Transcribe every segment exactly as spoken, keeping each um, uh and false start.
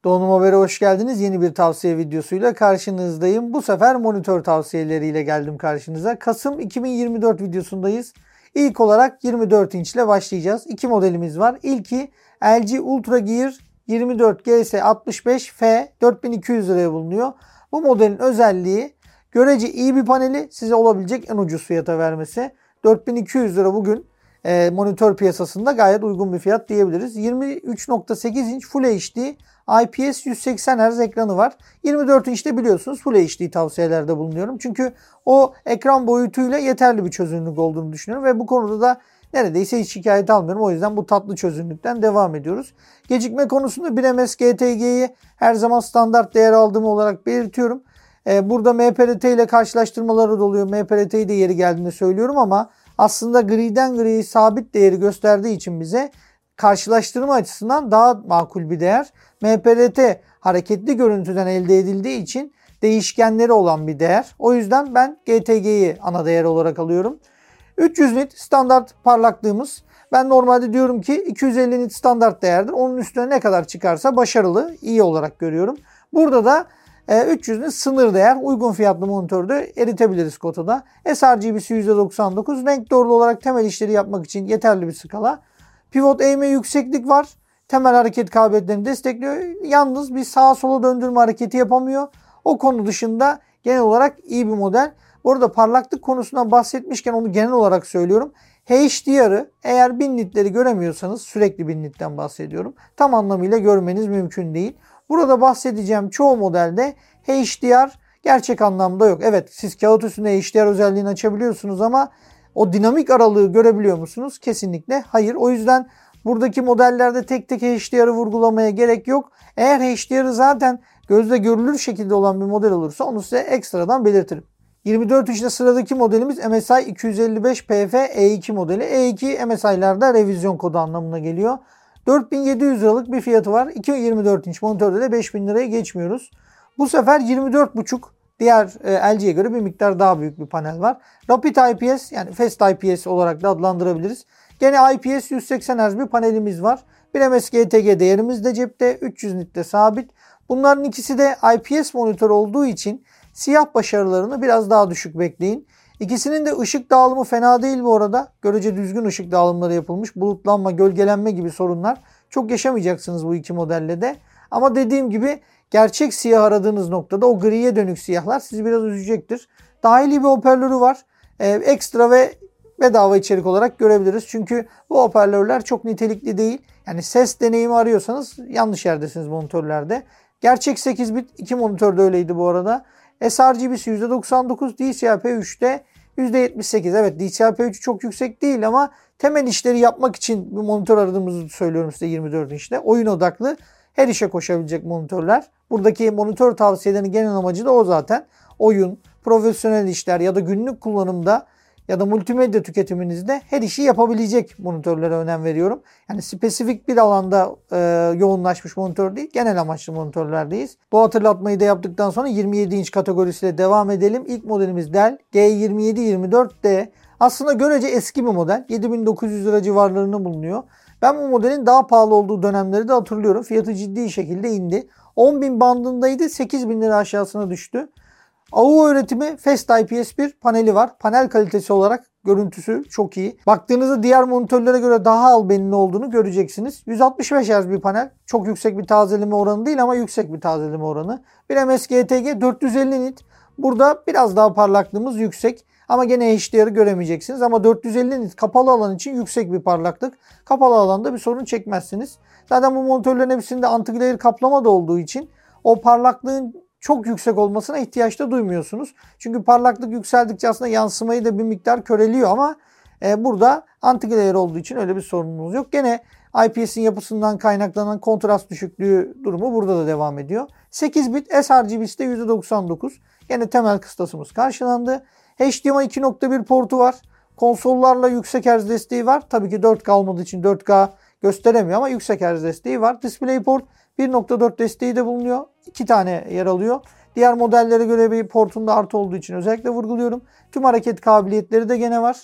Donanım Haber'e hoş geldiniz. Yeni bir tavsiye videosuyla karşınızdayım. Bu sefer monitör tavsiyeleriyle geldim karşınıza. Kasım iki bin yirmi dört videosundayız. İlk olarak yirmi dört inç ile başlayacağız. İki modelimiz var. İlki L G Ultra Gear yirmi dört G S altmış beş F dört bin iki yüz liraya bulunuyor. Bu modelin özelliği görece iyi bir paneli, size olabilecek en ucuz fiyata vermesi. dört bin iki yüz lira bugün e, monitör piyasasında gayet uygun bir fiyat diyebiliriz. yirmi üç nokta sekiz inç Full H D I P S yüz seksen hertz ekranı var. yirmi dört inçte biliyorsunuz Full H D tavsiyelerde bulunuyorum. Çünkü o ekran boyutuyla yeterli bir çözünürlük olduğunu düşünüyorum ve bu konuda da neredeyse hiç şikayet almıyorum. O yüzden bu tatlı çözünürlükten devam ediyoruz. Gecikme konusunda bir M S G T G'yi her zaman standart değer aldığım olarak belirtiyorum. Burada M P R T ile karşılaştırmaları da oluyor. M P R T'yi de yeri geldiğinde söylüyorum ama aslında griden griye sabit değeri gösterdiği için bize karşılaştırma açısından daha makul bir değer. M P R T hareketli görüntüden elde edildiği için değişkenleri olan bir değer. O yüzden ben G T G'yi ana değer olarak alıyorum. üç yüz nit standart parlaklığımız. Ben normalde diyorum ki iki yüz elli nit standart değerdir. Onun üstüne ne kadar çıkarsa başarılı, iyi olarak görüyorum. Burada da üç yüz nit sınır değer, uygun fiyatlı monitörde eritebiliriz kotada. S R G B'si yüzde doksan dokuz. Renk doğrulu olarak temel işleri yapmak için yeterli bir skala. Pivot eğme yükseklik var. Temel hareket kabiliyetlerini destekliyor. Yalnız bir sağa sola döndürme hareketi yapamıyor. O konu dışında genel olarak iyi bir model. Bu arada parlaklık konusundan bahsetmişken onu genel olarak söylüyorum. H D R'ı eğer bin nitleri göremiyorsanız, sürekli bin nitten bahsediyorum, tam anlamıyla görmeniz mümkün değil. Burada bahsedeceğim çoğu modelde H D R gerçek anlamda yok. Evet, siz kağıt üstünde H D R özelliğini açabiliyorsunuz ama o dinamik aralığı görebiliyor musunuz? Kesinlikle hayır. O yüzden buradaki modellerde tek tek H D R'ı vurgulamaya gerek yok. Eğer H D R'ı zaten gözle görülür şekilde olan bir model olursa onu size ekstradan belirtirim. yirmi dört inçte sıradaki modelimiz M S I iki yüz elli beş P F E iki modeli. E iki M S I'larda revizyon kodu anlamına geliyor. dört bin yedi yüz liralık bir fiyatı var. iki yirmi dört inç monitörde de beş bin liraya geçmiyoruz. Bu sefer yirmi dört buçuk, diğer L G'ye göre bir miktar daha büyük bir panel var. Rapid I P S, yani Fast I P S olarak da adlandırabiliriz. Gene I P S yüz seksen hertz bir panelimiz var. Bir M S G T G değerimiz de cepte. üç yüz nitte sabit. Bunların ikisi de I P S monitör olduğu için siyah başarılarını biraz daha düşük bekleyin. İkisinin de ışık dağılımı fena değil bu arada. Görece düzgün ışık dağılımları yapılmış. Bulutlanma, gölgelenme gibi sorunlar çok yaşamayacaksınız bu iki modelle de. Ama dediğim gibi gerçek siyah aradığınız noktada o griye dönük siyahlar sizi biraz üzecektir. Dahili bir hoparlörü var. Ee, ekstra ve bedava içerik olarak görebiliriz. Çünkü bu hoparlörler çok nitelikli değil. Yani ses deneyimi arıyorsanız yanlış yerdesiniz monitörlerde. Gerçek sekiz bit, iki monitör de öyleydi bu arada. S R G B'si yüzde doksan dokuz, D C I P üçte yüzde yetmiş sekiz. Evet, D C I P üç çok yüksek değil ama temel işleri yapmak için bir monitör aradığımızı söylüyorum size yirmi dört inçte. Oyun odaklı, her işe koşabilecek monitörler. Buradaki monitör tavsiyelerinin genel amacı da o zaten. Oyun, profesyonel işler ya da günlük kullanımda ya da multimedya tüketiminizde her işi yapabilecek monitörlere önem veriyorum. Yani spesifik bir alanda e, yoğunlaşmış monitör değil, genel amaçlı monitörlerdeyiz. Bu hatırlatmayı da yaptıktan sonra yirmi yedi inç kategorisiyle devam edelim. İlk modelimiz Dell G yirmi yedi yirmi dört D. Aslında görece eski bir model. yedi bin dokuz yüz lira civarlarında bulunuyor. Ben bu modelin daha pahalı olduğu dönemleri de hatırlıyorum. Fiyatı ciddi şekilde indi. on bin bandındaydı, sekiz bin lira aşağısına düştü. A U üretimi Fast I P S bir paneli var. Panel kalitesi olarak görüntüsü çok iyi. Baktığınızda diğer monitörlere göre daha albenili olduğunu göreceksiniz. yüz altmış beş hertz bir panel. Çok yüksek bir tazeleme oranı değil ama yüksek bir tazeleme oranı. Bir M S G T G dört yüz elli nit. Burada biraz daha parlaklığımız yüksek. Ama gene H D R'ı göremeyeceksiniz. Ama dört yüz elli nit kapalı alan için yüksek bir parlaklık. Kapalı alanda bir sorun çekmezsiniz. Zaten bu monitörlerin hepsinde anti-glare kaplama da olduğu için o parlaklığın çok yüksek olmasına ihtiyaç da duymuyorsunuz. Çünkü parlaklık yükseldikçe aslında yansımayı da bir miktar köreliyor ama e, burada anti-glare olduğu için öyle bir sorunumuz yok. Gene I P S'in yapısından kaynaklanan kontrast düşüklüğü durumu burada da devam ediyor. sekiz bit S R G B'si de yüzde doksan dokuz. Gene temel kıstasımız karşılandı. H D M I iki nokta bir portu var. Konsollarla yüksek hertz desteği var. Tabii ki dört K olmadığı için dört K gösteremiyor ama yüksek hertz desteği var. DisplayPort bir nokta dört desteği de bulunuyor. iki tane yer alıyor. Diğer modellere göre bir portunda artı olduğu için özellikle vurguluyorum. Tüm hareket kabiliyetleri de gene var.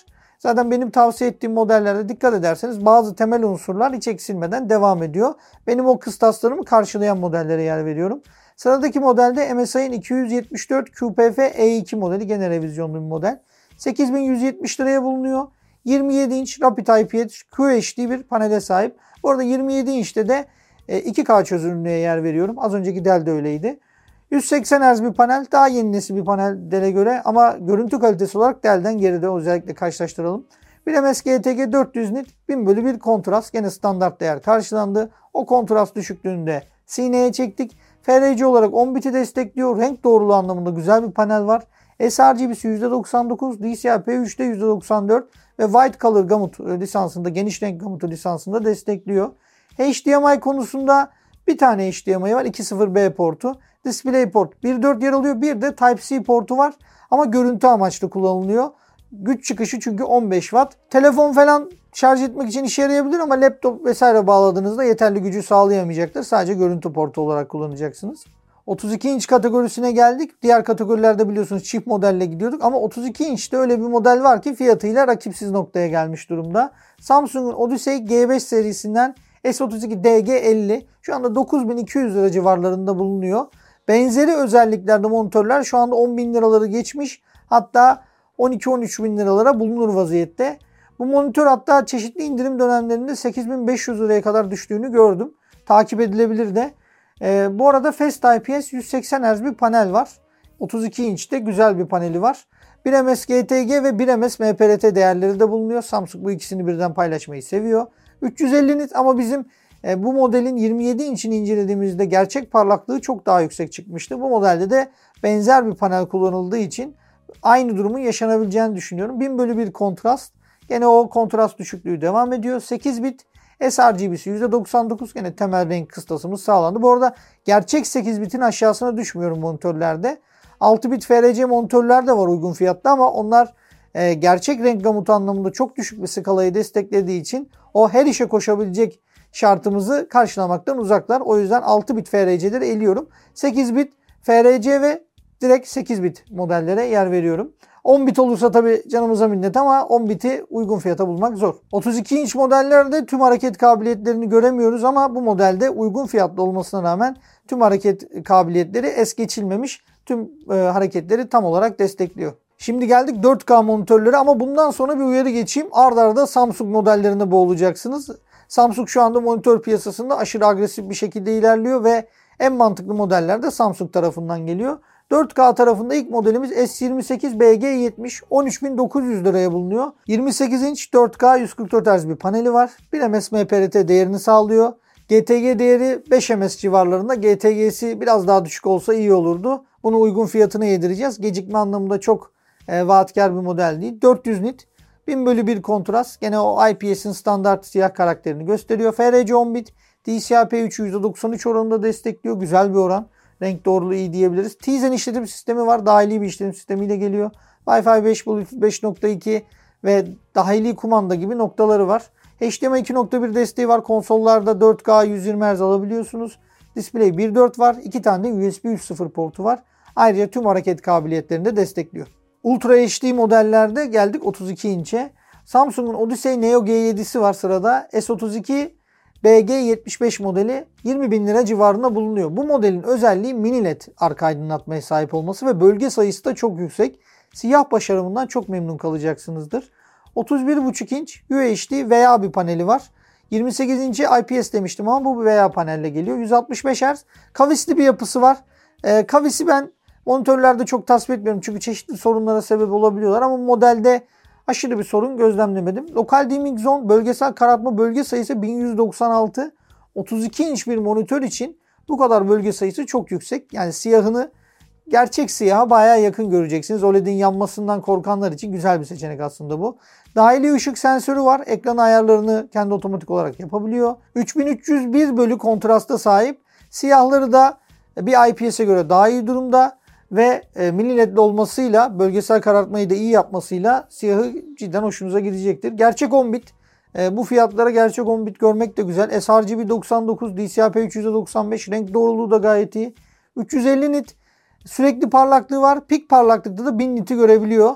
Zaten benim tavsiye ettiğim modellerde dikkat ederseniz bazı temel unsurlar hiç eksilmeden devam ediyor. Benim o kıstaslarımı karşılayan modellere yer veriyorum. Sıradaki modelde M S I'nin iki yüz yetmiş dört Q P F E iki modeli, gene revizyonlu bir model. sekiz bin yüz yetmiş liraya bulunuyor. yirmi yedi inç Rapid I P S Q H D bir panele sahip. Bu arada yirmi yedi inçte de iki K çözünürlüğe yer veriyorum. Az önceki Dell de öyleydi. yüz seksen hertz bir panel. Daha yeni nesil bir panel Dell'e göre ama görüntü kalitesi olarak Dell'den geride. Özellikle karşılaştıralım. Bir M S G T G dört yüz nit bin bölü bir kontrast. Gene standart değer karşılandı. O kontrast düşüklüğünde sineye çektik. F R C olarak on biti destekliyor. Renk doğruluğu anlamında güzel bir panel var. S R G B'si yüzde doksan dokuz, D C I P üçte yüzde doksan dört ve White Color Gamut lisansında, geniş renk gamutu lisansında destekliyor. H D M I konusunda bir tane H D M I var. iki nokta sıfır B portu. DisplayPort bir nokta dört yer alıyor. Bir de Type-C portu var. Ama görüntü amaçlı kullanılıyor. Güç çıkışı çünkü on beş watt. Telefon falan şarj etmek için işe yarayabilir ama laptop vesaire bağladığınızda yeterli gücü sağlayamayacaktır. Sadece görüntü portu olarak kullanacaksınız. otuz iki inç kategorisine geldik. Diğer kategorilerde biliyorsunuz çift modelle gidiyorduk. Ama otuz iki inçte öyle bir model var ki fiyatıyla rakipsiz noktaya gelmiş durumda. Samsung'un Odyssey G beş serisinden S otuz iki D G elli şu anda dokuz bin iki yüz lira civarlarında bulunuyor. Benzeri özelliklerde monitörler şu anda on bin liraları geçmiş. Hatta on iki on üç bin liralara bulunur vaziyette. Bu monitör hatta çeşitli indirim dönemlerinde sekiz bin beş yüz liraya kadar düştüğünü gördüm. Takip edilebilir de. Ee, bu arada Fast I P S yüz seksen hertz bir panel var. otuz iki inçte güzel bir paneli var. bir M S G T G ve bir M S M P R T değerleri de bulunuyor. Samsung bu ikisini birden paylaşmayı seviyor. üç yüz elli nit ama bizim e, bu modelin yirmi yedi inçini incelediğimizde gerçek parlaklığı çok daha yüksek çıkmıştı. Bu modelde de benzer bir panel kullanıldığı için aynı durumun yaşanabileceğini düşünüyorum. bin bölü bir kontrast. Gene o kontrast düşüklüğü devam ediyor. sekiz bit S R G B'si yüzde doksan dokuz, gene temel renk kıstasımız sağlandı. Bu arada gerçek sekiz bitin aşağısına düşmüyorum monitörlerde. altı bit F R C monitörler de var uygun fiyatta ama onlar e, gerçek renk gamutu anlamında çok düşük bir skalayı desteklediği için o her işe koşabilecek şartımızı karşılamaktan uzaklar. O yüzden altı bit F R C'leri eliyorum. sekiz bit F R C ve direkt sekiz bit modellere yer veriyorum. on bit olursa tabi canımıza minnet ama on biti uygun fiyata bulmak zor. otuz iki inç modellerde tüm hareket kabiliyetlerini göremiyoruz ama bu modelde uygun fiyatlı olmasına rağmen tüm hareket kabiliyetleri es geçilmemiş. Tüm e, hareketleri tam olarak destekliyor. Şimdi geldik dört K monitörlere ama bundan sonra bir uyarı geçeyim. Ard arda Samsung modellerine boğulacaksınız. Samsung şu anda monitör piyasasında aşırı agresif bir şekilde ilerliyor ve en mantıklı modeller de Samsung tarafından geliyor. dört K tarafında ilk modelimiz S yirmi sekiz B G yetmiş on üç bin dokuz yüz liraya bulunuyor. yirmi sekiz inç dört K yüz kırk dört hertz bir paneli var. bir M S M P R T değerini sağlıyor. G T G değeri beş M S civarlarında. G T G'si biraz daha düşük olsa iyi olurdu. Bunu uygun fiyatına yedireceğiz. Gecikme anlamında çok e, vaatkar bir model değil. dört yüz nit. bin bölü bir kontrast. Gene o I P S'in standart siyah karakterini gösteriyor. F R C on bit. D C I P üç yüzde doksan üç oranında destekliyor. Güzel bir oran. Renk doğruluğu iyi diyebiliriz. Tizen işletim sistemi var. Dahili bir işletim sistemiyle geliyor. Wi-Fi beş, Bluetooth beş nokta iki ve dahili kumanda gibi noktaları var. H D M I iki nokta bir desteği var. Konsollarda dört K yüz yirmi hertz alabiliyorsunuz. Display bir nokta dört var. iki tane de U S B üç nokta sıfır portu var. Ayrıca tüm hareket kabiliyetlerini de destekliyor. Ultra H D modellerde geldik otuz iki inçe. Samsung'un Odyssey Neo G yedi'si var sırada. S otuz iki B G yetmiş beş modeli yirmi bin lira civarında bulunuyor. Bu modelin özelliği mini led arka aydınlatmaya sahip olması ve bölge sayısı da çok yüksek. Siyah başarımından çok memnun kalacaksınızdır. otuz bir buçuk inç U H D V A bir paneli var. yirmi sekiz inçe I P S demiştim ama bu V A panelle geliyor. yüz altmış beş hertz. Kavisli bir yapısı var. E, kavisi ben monitörlerde çok tasvip etmiyorum çünkü çeşitli sorunlara sebep olabiliyorlar ama modelde aşırı bir sorun gözlemlemedim. Lokal Dimming Zone bölgesel karartma bölge sayısı bin yüz doksan altı. otuz iki inç bir monitör için bu kadar bölge sayısı çok yüksek. Yani siyahını gerçek siyaha bayağı yakın göreceksiniz. O ledin yanmasından korkanlar için güzel bir seçenek aslında bu. Dahili ışık sensörü var. Ekran ayarlarını kendi otomatik olarak yapabiliyor. üç bin üç yüz bir bölü kontrasta sahip. Siyahları da bir I P S'e göre daha iyi durumda. Ve e, mini ledli olmasıyla, bölgesel karartmayı da iyi yapmasıyla siyahı cidden hoşunuza gidecektir. Gerçek on bit. E, bu fiyatlara gerçek on bit görmek de güzel. S R G B doksan dokuz, D C I P üç yüzde doksan beş. Renk doğruluğu da gayet iyi. üç yüz elli nit sürekli parlaklığı var. Pik parlaklıkta da bin niti görebiliyor.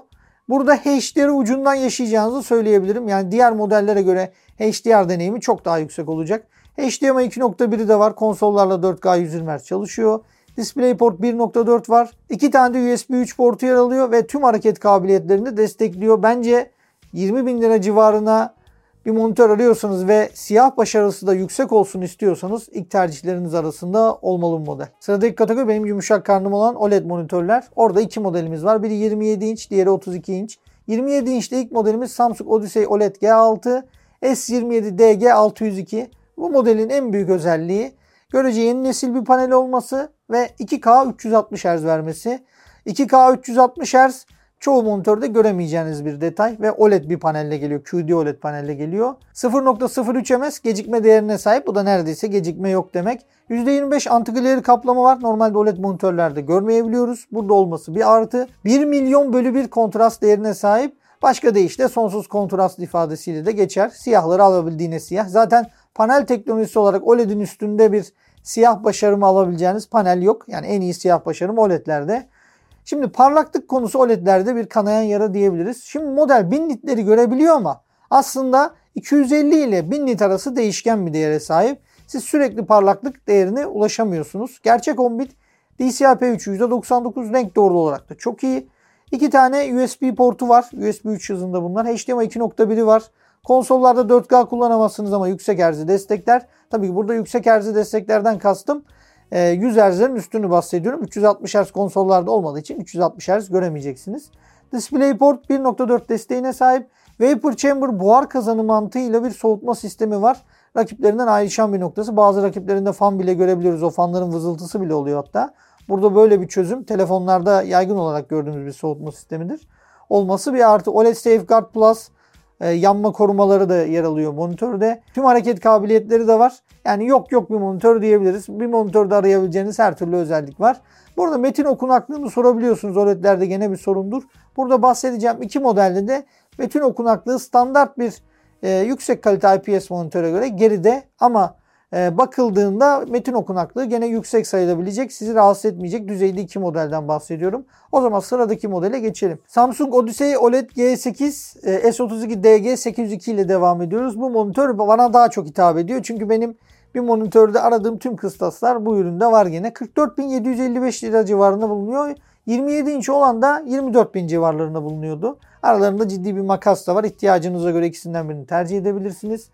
Burada H D R'ı ucundan yaşayacağınızı söyleyebilirim. Yani diğer modellere göre H D R deneyimi çok daha yüksek olacak. H D M I iki nokta biri de var. Konsollarla dört K yüz yirmi hertz çalışıyor. DisplayPort bir nokta dört var. iki tane de U S B üç portu yer alıyor ve tüm hareket kabiliyetlerini destekliyor. Bence yirmi bin lira civarına bir monitör arıyorsanız ve siyah başarısı da yüksek olsun istiyorsanız ilk tercihleriniz arasında olmalı bu model. Sıradaki kategori benim yumuşak karnım olan O L E D monitörler. Orada iki modelimiz var. Biri yirmi yedi inç, diğeri otuz iki inç. yirmi yedi inçte ilk modelimiz Samsung Odyssey O L E D G altı S yirmi yedi D G altı yüz iki. Bu modelin en büyük özelliği görece yeni nesil bir panel olması ve iki K üç yüz altmış hertz vermesi. iki K üç yüz altmış hertz çoğu monitörde göremeyeceğiniz bir detay ve O L E D bir panelle geliyor. Q D O L E D panelle geliyor. sıfır nokta sıfır üç M S gecikme değerine sahip. Bu da neredeyse gecikme yok demek. yüzde yirmi beş anti-glare kaplama var. Normalde O L E D monitörlerde görmeyebiliyoruz. Burada olması bir artı. bir milyon bölü bir kontrast değerine sahip. Başka deyişle sonsuz kontrast ifadesiyle de geçer. Siyahları alabildiğine siyah. Zaten panel teknolojisi olarak O L E D'in üstünde bir siyah başarımı alabileceğiniz panel yok. Yani en iyi siyah başarım O L E D'lerde. Şimdi parlaklık konusu O L E D'lerde bir kanayan yara diyebiliriz. Şimdi model bin nitleri görebiliyor ama aslında iki yüz elli ile bin nit arası değişken bir değere sahip. Siz sürekli parlaklık değerine ulaşamıyorsunuz. Gerçek on bit D C I P üç yüzde doksan dokuz renk doğruluğu olarak da çok iyi. İki tane U S B portu var. U S B üç hızında bunlar. H D M I iki nokta biri var. Konsollarda dört K kullanamazsınız ama yüksek hertz'i destekler. Tabii ki burada yüksek hertz'i desteklerden kastım yüz hertz'lerin üstünü bahsediyorum. üç yüz altmış hertz konsollarda olmadığı için üç yüz altmış hertz göremeyeceksiniz. DisplayPort bir nokta dört desteğine sahip. Vapor Chamber buhar kazanı mantığıyla bir soğutma sistemi var. Rakiplerinden ayrışan bir noktası. Bazı rakiplerinde fan bile görebiliyoruz. O fanların vızıltısı bile oluyor hatta. Burada böyle bir çözüm telefonlarda yaygın olarak gördüğümüz bir soğutma sistemidir. Olması bir artı. O L E D Safeguard Plus e, yanma korumaları da yer alıyor monitörde. Tüm hareket kabiliyetleri de var. Yani yok yok bir monitör diyebiliriz. Bir monitörde arayabileceğiniz her türlü özellik var. Burada metin okunaklığını sorabiliyorsunuz. O L E D'lerde gene bir sorundur. Burada bahsedeceğim iki modelde de metin okunaklığı standart bir e, yüksek kalite I P S monitöre göre geride ama e, bakıldığında metin okunaklığı gene yüksek sayılabilecek, sizi rahatsız etmeyecek düzeyde iki modelden bahsediyorum. O zaman sıradaki modele geçelim. Samsung Odyssey O L E D G sekiz e, S otuz iki D G sekiz yüz iki ile devam ediyoruz. Bu monitör bana daha çok hitap ediyor. Çünkü benim bir monitörde aradığım tüm kıstaslar bu üründe var gene. kırk dört bin yedi yüz elli beş lira civarında bulunuyor. yirmi yedi inç olan da yirmi dört bin civarlarında bulunuyordu. Aralarında ciddi bir makas da var. İhtiyacınıza göre ikisinden birini tercih edebilirsiniz.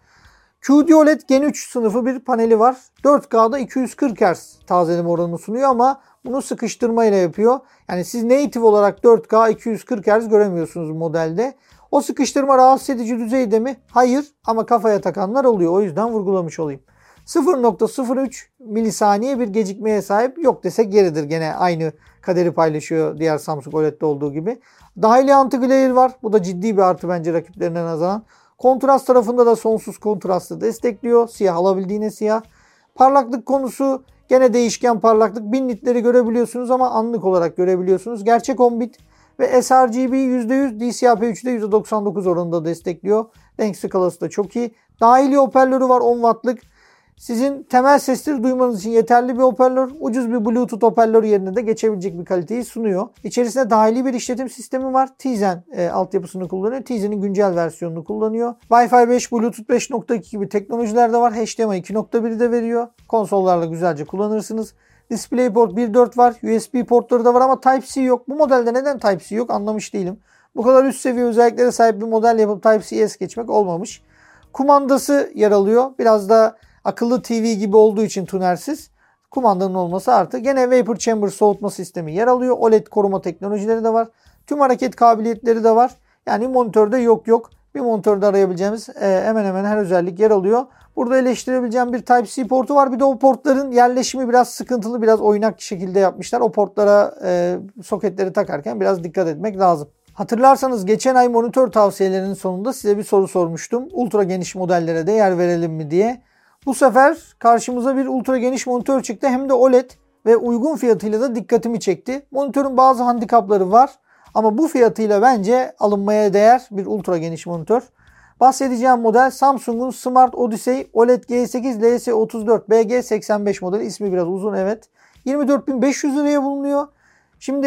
Q D O L E D Gen üç sınıfı bir paneli var. dört K'da iki yüz kırk hertz tazeleme oranını sunuyor ama bunu sıkıştırmayla yapıyor. Yani siz native olarak dört K iki yüz kırk hertz göremiyorsunuz modelde. O sıkıştırma rahatsız edici düzeyde mi? Hayır ama kafaya takanlar oluyor. O yüzden vurgulamış olayım. sıfır nokta sıfır üç milisaniye bir gecikmeye sahip. Yok desek yeridir. Gene aynı kaderi paylaşıyor diğer Samsung O L E D'de olduğu gibi. Dahili anti-glare var. Bu da ciddi bir artı bence rakiplerine nazaran. Kontrast tarafında da sonsuz kontrastı destekliyor. Siyah alabildiğine siyah. Parlaklık konusu gene değişken parlaklık. bin nitleri görebiliyorsunuz ama anlık olarak görebiliyorsunuz. Gerçek on bit ve sRGB yüzde yüz, D C I P üç'de yüzde doksan dokuz oranında destekliyor. Renk skalası da çok iyi. Dahili hoparlörü var on wattlık. Sizin temel sesleri duymanız için yeterli bir hoparlör. Ucuz bir Bluetooth hoparlör yerine de geçebilecek bir kaliteyi sunuyor. İçerisinde dahili bir işletim sistemi var. Tizen e, altyapısını kullanıyor. Tizen'in güncel versiyonunu kullanıyor. Wi-Fi beş, Bluetooth beş nokta iki gibi teknolojiler de var. H D M I iki nokta biri de veriyor. Konsollarla güzelce kullanırsınız. DisplayPort bir nokta dört var. U S B portları da var ama Type-C yok. Bu modelde neden Type-C yok anlamış değilim. Bu kadar üst seviye özelliklere sahip bir model yapıp Type-C'ye es geçmek olmamış. Kumandası yer alıyor. Biraz da akıllı T V gibi olduğu için tunersiz. Kumandanın olması artı. Gene Vapor Chamber soğutma sistemi yer alıyor. O L E D koruma teknolojileri de var. Tüm hareket kabiliyetleri de var. Yani monitörde yok yok. Bir monitörde arayabileceğimiz e, hemen hemen her özellik yer alıyor. Burada eleştirebileceğim bir Type-C portu var. Bir de o portların yerleşimi biraz sıkıntılı, biraz oynak şekilde yapmışlar. O portlara e, soketleri takarken biraz dikkat etmek lazım. Hatırlarsanız geçen ay monitör tavsiyelerinin sonunda size bir soru sormuştum. Ultra geniş modellere de yer verelim mi diye. Bu sefer karşımıza bir ultra geniş monitör çıktı. Hem de O L E D ve uygun fiyatıyla da dikkatimi çekti. Monitörün bazı handikapları var. Ama bu fiyatıyla bence alınmaya değer bir ultra geniş monitör. Bahsedeceğim model Samsung'un Smart Odyssey O L E D G sekiz L S otuz dört B G seksen beş modeli. İsmi biraz uzun evet. yirmi dört bin beş yüz liraya bulunuyor. Şimdi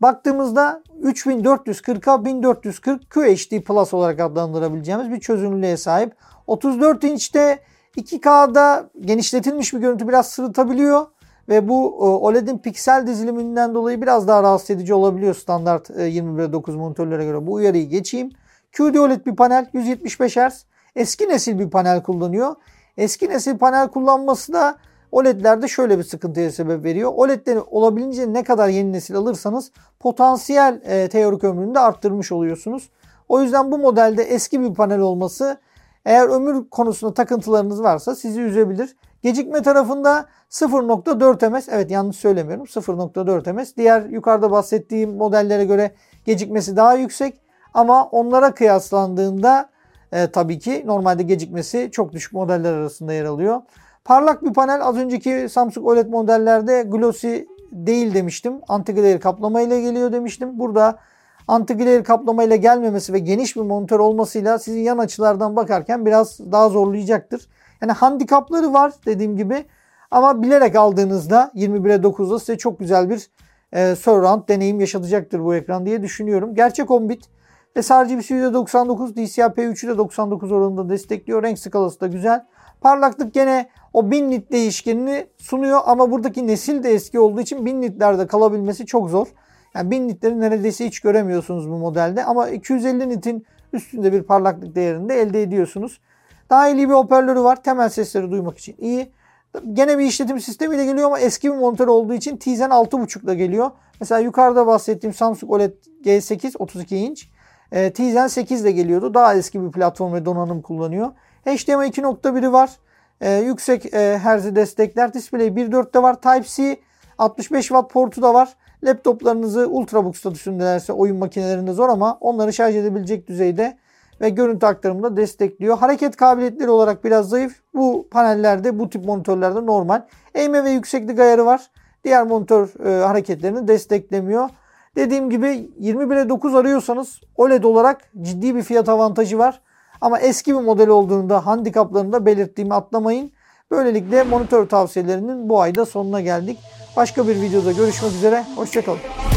Baktığımızda üç bin dört yüz kırk'a bin dört yüz kırk Q H D Plus olarak adlandırabileceğimiz bir çözünürlüğe sahip. otuz dört inçte iki K'da genişletilmiş bir görüntü biraz sırıtabiliyor. Ve bu O L E D'in piksel diziliminden dolayı biraz daha rahatsız edici olabiliyor standart yirmi bir dokuz monitörlere göre. Bu uyarıyı geçeyim. Q D O L E D bir panel, yüz yetmiş beş hertz. Eski nesil bir panel kullanıyor. Eski nesil panel kullanması da O L E D'lerde şöyle bir sıkıntıya sebep veriyor. O L E D'leri olabildiğince ne kadar yeni nesil alırsanız potansiyel e, teorik ömrünü de arttırmış oluyorsunuz. O yüzden bu modelde eski bir panel olması, eğer ömür konusunda takıntılarınız varsa, sizi üzebilir. Gecikme tarafında sıfır nokta dört ms, evet yanlış söylemiyorum, sıfır nokta dört ms. Diğer yukarıda bahsettiğim modellere göre gecikmesi daha yüksek ama onlara kıyaslandığında e, tabii ki normalde gecikmesi çok düşük modeller arasında yer alıyor. Parlak bir panel, az önceki Samsung O L E D modellerde glossy değil demiştim. Anti-glare kaplama ile geliyor demiştim. Burada anti-glare kaplama ile gelmemesi ve geniş bir monitör olmasıyla sizin yan açılardan bakarken biraz daha zorlayacaktır. Yani handikapları var dediğim gibi ama bilerek aldığınızda yirmi bire dokuzda size çok güzel bir e, surround deneyim yaşatacaktır bu ekran diye düşünüyorum. Gerçek on bit ve S R G B'si yüzde doksan dokuz, D C I P üçü de doksan dokuz oranında destekliyor. Renk skalası da güzel. Parlaklık gene o bin nit değişkenini sunuyor ama buradaki nesil de eski olduğu için bin nitlerde kalabilmesi çok zor. Yani bin nitleri neredeyse hiç göremiyorsunuz bu modelde ama iki yüz elli nitin üstünde bir parlaklık değerini de elde ediyorsunuz. Dahili bir hoparlörü var. Temel sesleri duymak için iyi. Gene bir işletim sistemiyle geliyor ama eski bir monitör olduğu için Tizen altı buçuk ile geliyor. Mesela yukarıda bahsettiğim Samsung O L E D G sekiz otuz iki inç e, Tizen sekiz ile geliyordu. Daha eski bir platform ve donanım kullanıyor. H D M I iki nokta biri var. E, yüksek e, herzi destekler. Display bir nokta dörtte var. Type-C altmış beş watt portu da var. Laptoplarınızı Ultrabook statüsündelerse oyun makinelerinde zor ama onları şarj edebilecek düzeyde ve görüntü aktarımını da destekliyor. Hareket kabiliyetleri olarak biraz zayıf. Bu panellerde, bu tip monitörlerde normal. Eğme ve yükseklik ayarı var. Diğer monitör e, hareketlerini desteklemiyor. Dediğim gibi yirmi bire dokuz arıyorsanız O L E D olarak ciddi bir fiyat avantajı var. Ama eski bir model olduğunda handikaplarını da belirttiğimi atlamayın. Böylelikle monitör tavsiyelerinin bu ayda sonuna geldik. Başka bir videoda görüşmek üzere. Hoşçakalın.